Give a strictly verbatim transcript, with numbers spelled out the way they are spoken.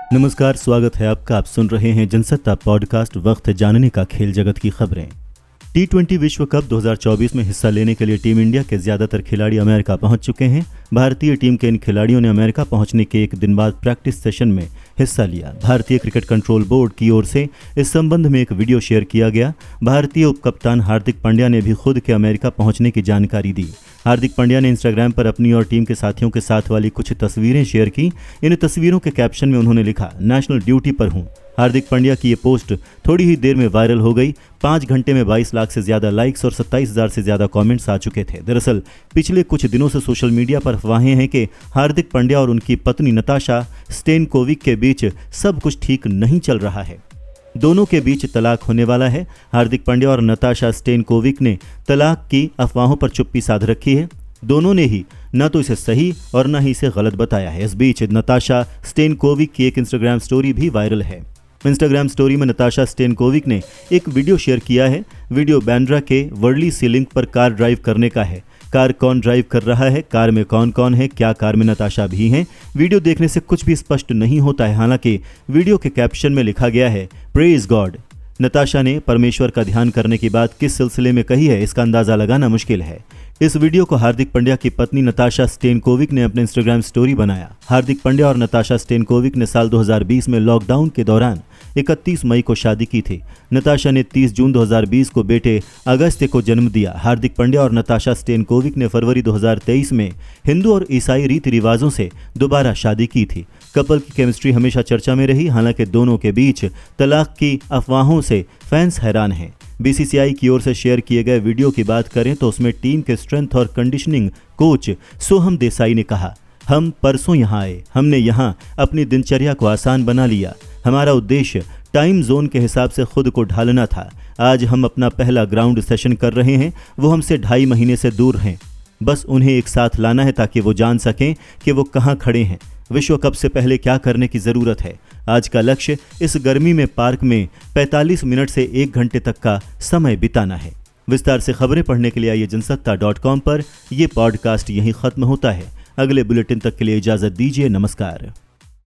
नमस्कार, स्वागत है आपका। आप सुन रहे हैं जनसत्ता पॉडकास्ट, वक्त जानने का खेल जगत की खबरें। टी ट्वेंटी विश्व कप दो हज़ार चौबीस में हिस्सा लेने के लिए टीम इंडिया के ज्यादातर खिलाड़ी अमेरिका पहुंच चुके हैं। भारतीय टीम के इन खिलाड़ियों ने अमेरिका पहुंचने के एक दिन बाद प्रैक्टिस सेशन में हिस्सा लिया। भारतीय क्रिकेट कंट्रोल बोर्ड की ओर से इस संबंध में एक वीडियो शेयर किया गया। भारतीय उपकप्तान हार्दिक पांड्या ने भी खुद के अमेरिका पहुंचने की जानकारी दी। हार्दिक पांड्या ने इंस्टाग्राम पर अपनी और टीम के साथियों के साथ वाली कुछ तस्वीरें शेयर की। इन तस्वीरों के कैप्शन में उन्होंने लिखा, नेशनल ड्यूटी पर हूं। हार्दिक पांड्या की ये पोस्ट थोड़ी ही देर में वायरल हो गई। पाँच घंटे में बाईस लाख से ज्यादा लाइक्स और सत्ताईस हजार से ज्यादा कमेंट्स आ चुके थे। दरअसल पिछले कुछ दिनों से सोशल मीडिया पर अफवाहें हैं कि हार्दिक पांड्या और उनकी पत्नी नताशा स्टेनकोविक के बीच सब कुछ ठीक नहीं चल रहा है। दोनों के बीच तलाक होने वाला है। हार्दिक पांड्या और नताशा स्टेनकोविक ने तलाक की अफवाहों पर चुप्पी साध रखी है। दोनों ने ही न तो इसे सही और न ही इसे गलत बताया है। इस बीच नताशा स्टेनकोविक की एक इंस्टाग्राम स्टोरी भी वायरल है। इंस्टाग्राम स्टोरी में नताशा स्टेनकोविक ने एक वीडियो शेयर किया है। वीडियो बांद्रा के वर्ली सी लिंक पर कार ड्राइव करने का है। कार कौन ड्राइव कर रहा है, कार में कौन कौन है, क्या कार में नताशा भी हैं? वीडियो देखने से कुछ भी स्पष्ट नहीं होता है। हालांकि वीडियो के कैप्शन में लिखा गया है, प्रेज गॉड। नताशा ने परमेश्वर का ध्यान करने की बात किस सिलसिले में कही है, इसका अंदाजा लगाना मुश्किल है। इस वीडियो को हार्दिक पांड्या की पत्नी नताशा स्टेनकोविक ने अपने इंस्टाग्राम स्टोरी बनाया। हार्दिक पांड्या और नताशा स्टेनकोविक ने साल दो हज़ार बीस में लॉकडाउन के दौरान इकतीस मई को शादी की थी। नताशा ने तीस जून दो हज़ार बीस को बेटे अगस्त्य को जन्म दिया। हार्दिक पांड्या और नताशा स्टेनकोविक ने फरवरी दो हज़ार तेईस में हिंदू और ईसाई रीति रिवाजों से दोबारा शादी की थी। कपल की केमिस्ट्री हमेशा चर्चा में रही। हालांकि दोनों के बीच तलाक की अफवाहों से फैंस हैरान हैं। बी सी सी आई की ओर से शेयर किए गए वीडियो की बात करें तो उसमें टीम के स्ट्रेंथ और कंडीशनिंग कोच सोहम देसाई ने कहा, हम परसों यहाँ आए, हमने यहाँ अपनी दिनचर्या को आसान बना लिया। हमारा उद्देश्य टाइम जोन के हिसाब से खुद को ढालना था। आज हम अपना पहला ग्राउंड सेशन कर रहे हैं। वो हमसे ढाई महीने से दूर हैं। बस उन्हें एक साथ लाना है ताकि वो जान सकें कि वो कहाँ खड़े हैं, विश्व कप से पहले क्या करने की ज़रूरत है। आज का लक्ष्य इस गर्मी में पार्क में पैंतालीस मिनट से एक घंटे तक का समय बिताना है। विस्तार से खबरें पढ़ने के लिए आइए जनसत्ता डॉट कॉम पर। यह पॉडकास्ट यहीं ख़त्म होता है। अगले बुलेटिन तक के लिए इजाज़त दीजिए। नमस्कार।